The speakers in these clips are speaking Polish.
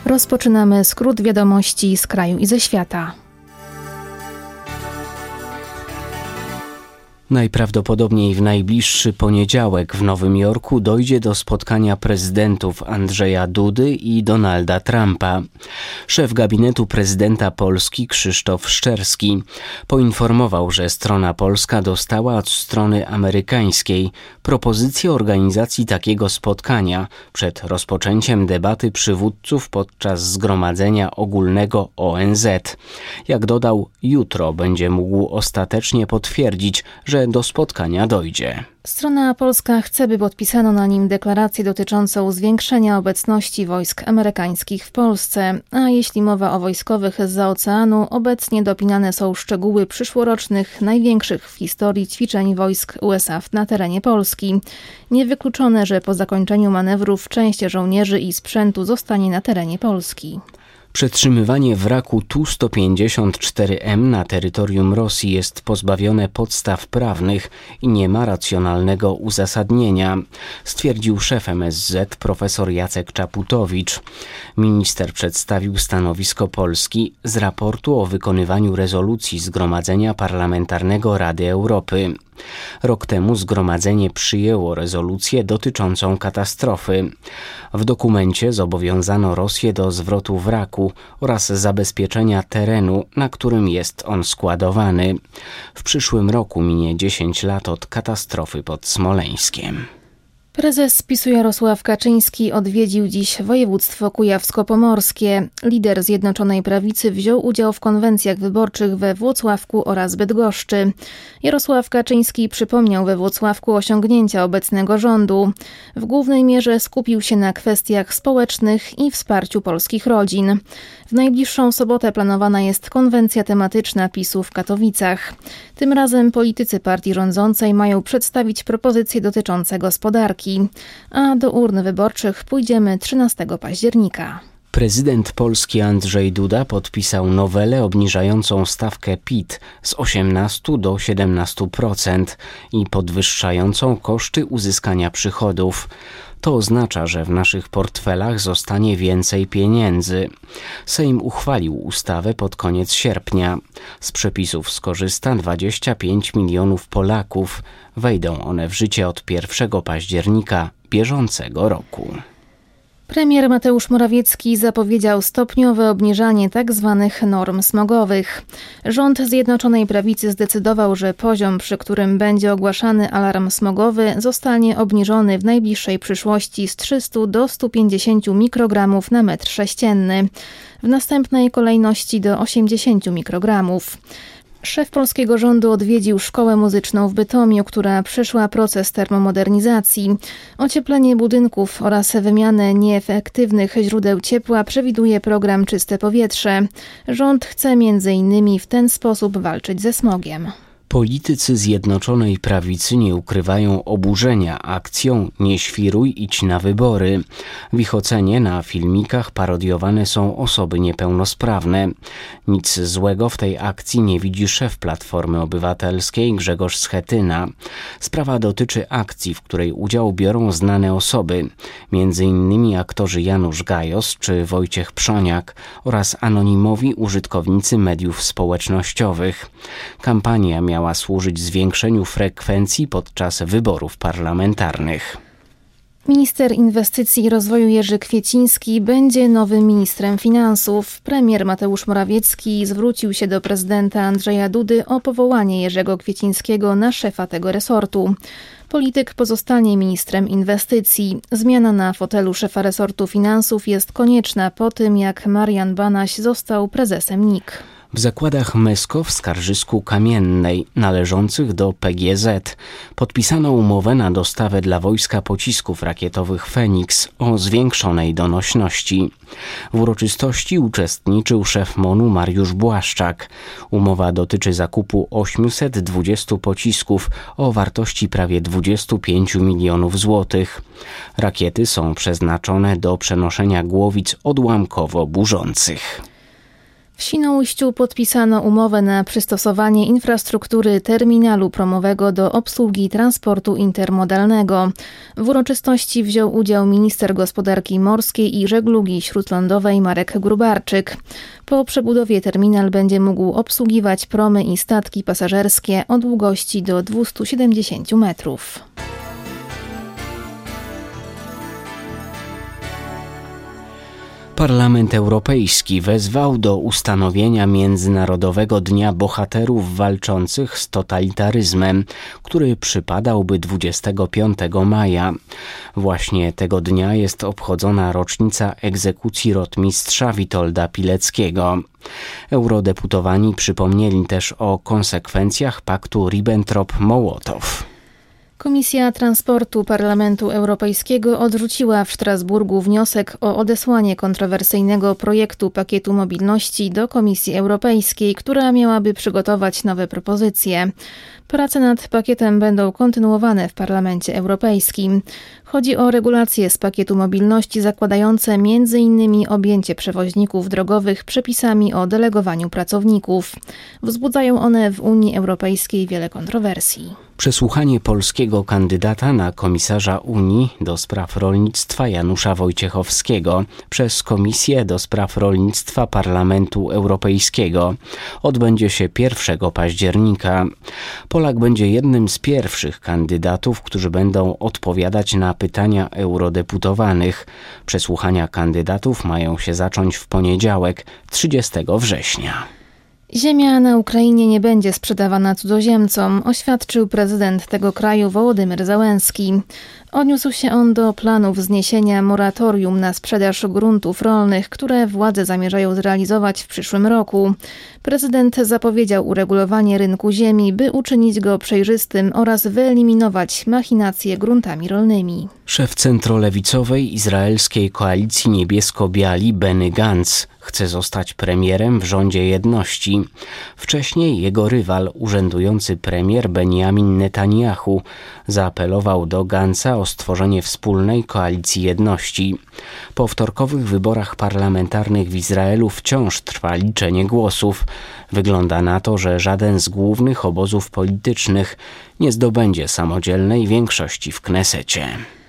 Rozpoczynamy skrót wiadomości z kraju i ze świata. Najprawdopodobniej w najbliższy poniedziałek w Nowym Jorku dojdzie do spotkania prezydentów Andrzeja Dudy i Donalda Trumpa. Szef gabinetu prezydenta Polski Krzysztof Szczerski poinformował, że strona polska dostała od strony amerykańskiej propozycję organizacji takiego spotkania przed rozpoczęciem debaty przywódców podczas Zgromadzenia Ogólnego ONZ. Jak dodał, jutro będzie mógł ostatecznie potwierdzić, że do spotkania dojdzie. Strona polska chce, by podpisano na nim deklarację dotyczącą zwiększenia obecności wojsk amerykańskich w Polsce, a jeśli mowa o wojskowych zza oceanu, obecnie dopinane są szczegóły przyszłorocznych, największych w historii ćwiczeń wojsk USA na terenie Polski. Niewykluczone, że po zakończeniu manewrów część żołnierzy i sprzętu zostanie na terenie Polski. Przetrzymywanie wraku Tu-154M na terytorium Rosji jest pozbawione podstaw prawnych i nie ma racjonalnego uzasadnienia, stwierdził szef MSZ profesor Jacek Czaputowicz. Minister przedstawił stanowisko Polski z raportu o wykonywaniu rezolucji Zgromadzenia Parlamentarnego Rady Europy. Rok temu zgromadzenie przyjęło rezolucję dotyczącą katastrofy. W dokumencie zobowiązano Rosję do zwrotu wraku oraz zabezpieczenia terenu, na którym jest on składowany. W przyszłym roku minie 10 lat od katastrofy pod Smoleńskiem. Prezes PiS-u Jarosław Kaczyński odwiedził dziś województwo kujawsko-pomorskie. Lider Zjednoczonej Prawicy wziął udział w konwencjach wyborczych we Włocławku oraz Bydgoszczy. Jarosław Kaczyński przypomniał we Włocławku osiągnięcia obecnego rządu. W głównej mierze skupił się na kwestiach społecznych i wsparciu polskich rodzin. W najbliższą sobotę planowana jest konwencja tematyczna PiS-u w Katowicach. Tym razem politycy partii rządzącej mają przedstawić propozycje dotyczące gospodarki, a do urn wyborczych pójdziemy 13 października. Prezydent Polski Andrzej Duda podpisał nowelę obniżającą stawkę PIT z 18 do 17% i podwyższającą koszty uzyskania przychodów. To oznacza, że w naszych portfelach zostanie więcej pieniędzy. Sejm uchwalił ustawę pod koniec sierpnia. Z przepisów skorzysta 25 milionów Polaków. Wejdą one w życie od 1 października bieżącego roku. Premier Mateusz Morawiecki zapowiedział stopniowe obniżanie tzw. norm smogowych. Rząd Zjednoczonej Prawicy zdecydował, że poziom, przy którym będzie ogłaszany alarm smogowy, zostanie obniżony w najbliższej przyszłości z 300 do 150 mikrogramów na metr sześcienny, w następnej kolejności do 80 mikrogramów. Szef polskiego rządu odwiedził szkołę muzyczną w Bytomiu, która przeszła proces termomodernizacji. Ocieplenie budynków oraz wymianę nieefektywnych źródeł ciepła przewiduje program Czyste Powietrze. Rząd chce m.in. w ten sposób walczyć ze smogiem. Politycy Zjednoczonej Prawicy nie ukrywają oburzenia akcją „Nie świruj, idź na wybory”. W ich ocenie na filmikach parodiowane są osoby niepełnosprawne. Nic złego w tej akcji nie widzi szef Platformy Obywatelskiej Grzegorz Schetyna. Sprawa dotyczy akcji, w której udział biorą znane osoby, m.in. aktorzy Janusz Gajos czy Wojciech Przoniak oraz anonimowi użytkownicy mediów społecznościowych. Kampania miała służyć zwiększeniu frekwencji podczas wyborów parlamentarnych. Minister Inwestycji i Rozwoju Jerzy Kwieciński będzie nowym ministrem finansów. Premier Mateusz Morawiecki zwrócił się do prezydenta Andrzeja Dudy o powołanie Jerzego Kwiecińskiego na szefa tego resortu. Polityk pozostanie ministrem inwestycji. Zmiana na fotelu szefa resortu finansów jest konieczna po tym, jak Marian Banaś został prezesem NIK. W zakładach Mesko w Skarżysku Kamiennej, należących do PGZ, podpisano umowę na dostawę dla wojska pocisków rakietowych Feniks o zwiększonej donośności. W uroczystości uczestniczył szef MON-u Mariusz Błaszczak. Umowa dotyczy zakupu 820 pocisków o wartości prawie 25 milionów złotych. Rakiety są przeznaczone do przenoszenia głowic odłamkowo burzących. W Świnoujściu podpisano umowę na przystosowanie infrastruktury terminalu promowego do obsługi transportu intermodalnego. W uroczystości wziął udział minister gospodarki morskiej i żeglugi śródlądowej Marek Gróbarczyk. Po przebudowie terminal będzie mógł obsługiwać promy i statki pasażerskie o długości do 270 metrów. Parlament Europejski wezwał do ustanowienia Międzynarodowego Dnia Bohaterów Walczących z Totalitaryzmem, który przypadałby 25 maja. Właśnie tego dnia jest obchodzona rocznica egzekucji rotmistrza Witolda Pileckiego. Eurodeputowani przypomnieli też o konsekwencjach paktu Ribbentrop-Mołotow. Komisja Transportu Parlamentu Europejskiego odrzuciła w Strasburgu wniosek o odesłanie kontrowersyjnego projektu pakietu mobilności do Komisji Europejskiej, która miałaby przygotować nowe propozycje. Prace nad pakietem będą kontynuowane w Parlamencie Europejskim. Chodzi o regulacje z pakietu mobilności zakładające m.in. objęcie przewoźników drogowych przepisami o delegowaniu pracowników. Wzbudzają one w Unii Europejskiej wiele kontrowersji. Przesłuchanie polskiego kandydata na komisarza Unii do spraw rolnictwa Janusza Wojciechowskiego przez Komisję do spraw rolnictwa Parlamentu Europejskiego odbędzie się 1 października. Polak będzie jednym z pierwszych kandydatów, którzy będą odpowiadać na pytania eurodeputowanych. Przesłuchania kandydatów mają się zacząć w poniedziałek, 30 września. Ziemia na Ukrainie nie będzie sprzedawana cudzoziemcom, oświadczył prezydent tego kraju Wołodymyr Zełenski. Odniósł się on do planów zniesienia moratorium na sprzedaż gruntów rolnych, które władze zamierzają zrealizować w przyszłym roku. Prezydent zapowiedział uregulowanie rynku ziemi, by uczynić go przejrzystym oraz wyeliminować machinacje gruntami rolnymi. Szef centrolewicowej izraelskiej koalicji niebiesko-biali Benny Gantz chce zostać premierem w rządzie jedności. Wcześniej jego rywal, urzędujący premier Benjamin Netanyahu, zaapelował do Gantza o stworzenie wspólnej koalicji jedności. Po wtorkowych wyborach parlamentarnych w Izraelu wciąż trwa liczenie głosów. Wygląda na to, że żaden z głównych obozów politycznych nie zdobędzie samodzielnej większości w Knesecie.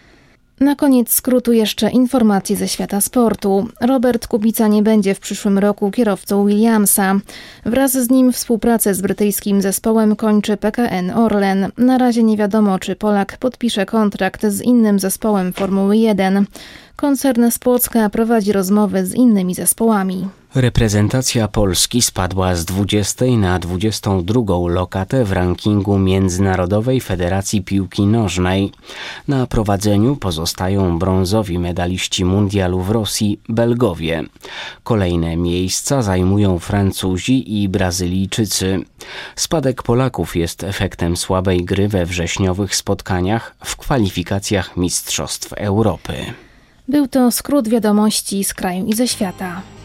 Na koniec skrótu jeszcze informacje ze świata sportu. Robert Kubica nie będzie w przyszłym roku kierowcą Williamsa. Wraz z nim współpracę z brytyjskim zespołem kończy PKN Orlen. Na razie nie wiadomo, czy Polak podpisze kontrakt z innym zespołem Formuły 1. Koncern z Płocka prowadzi rozmowy z innymi zespołami. Reprezentacja Polski spadła z 20 na 22 lokatę w rankingu Międzynarodowej Federacji Piłki Nożnej. Na prowadzeniu pozostają brązowi medaliści mundialu w Rosji, Belgowie. Kolejne miejsca zajmują Francuzi i Brazylijczycy. Spadek Polaków jest efektem słabej gry we wrześniowych spotkaniach w kwalifikacjach Mistrzostw Europy. Był to skrót wiadomości z kraju i ze świata.